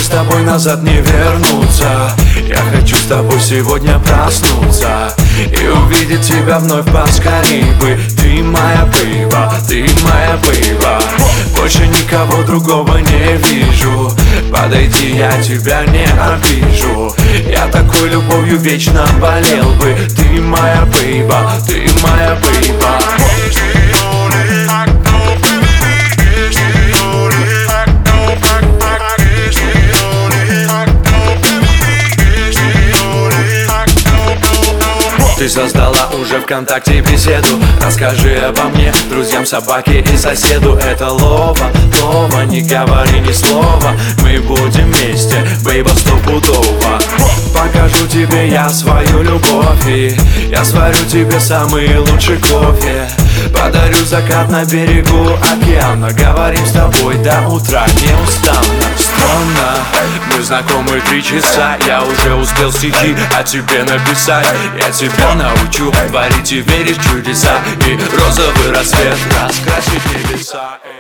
с тобой назад не вернуться. Я хочу с тобой сегодня проснуться и увидеть тебя вновь поскорей бы. Ты моя бейба, ты моя бейба. Больше никого другого не вижу. Подойди, я тебя не обижу. Я такой любовью вечно болел бы. Ты моя бейба, ты моя бейба. Ты создала уже ВКонтакте беседу. Расскажи обо мне друзьям, собаке и соседу. Это лова, не говори ни слова. Мы будем вместе, бейба, стопудово. Покажу тебе я свою любовь, и я сварю тебе самый лучший кофе. Подарю закат на берегу океана. Говорим с тобой до утра неустанно. Странно, мы знакомы 3 часа. Я уже успел в сети о тебе написать. Я тебя научу творить и верить в чудеса, и розовый рассвет раскрасит небеса.